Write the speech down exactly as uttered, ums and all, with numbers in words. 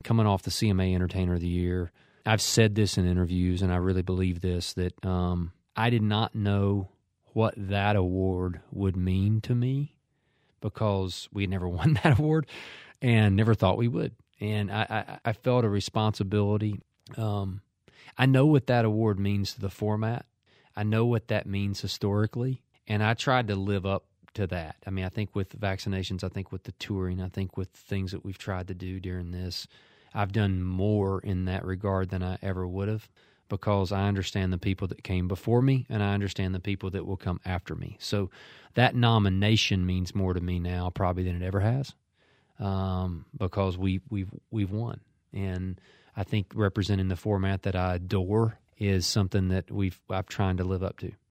coming off the C M A Entertainer of the Year. I've said this in interviews, and I really believe this, that um, I did not know what that award would mean to me because we had never won that award and never thought we would. And I, I, I felt a responsibility. Um, I know what that award means to the format. I know what that means historically, and I tried to live up to that. I mean, I think with vaccinations, I think with the touring, I think with things that we've tried to do during this, I've done more in that regard than I ever would have because I understand the people that came before me and I understand the people that will come after me. So that nomination means more to me now probably than it ever has um, because we, we've, we've won. And I think representing the format that I adore is something that we've I've trying to live up to.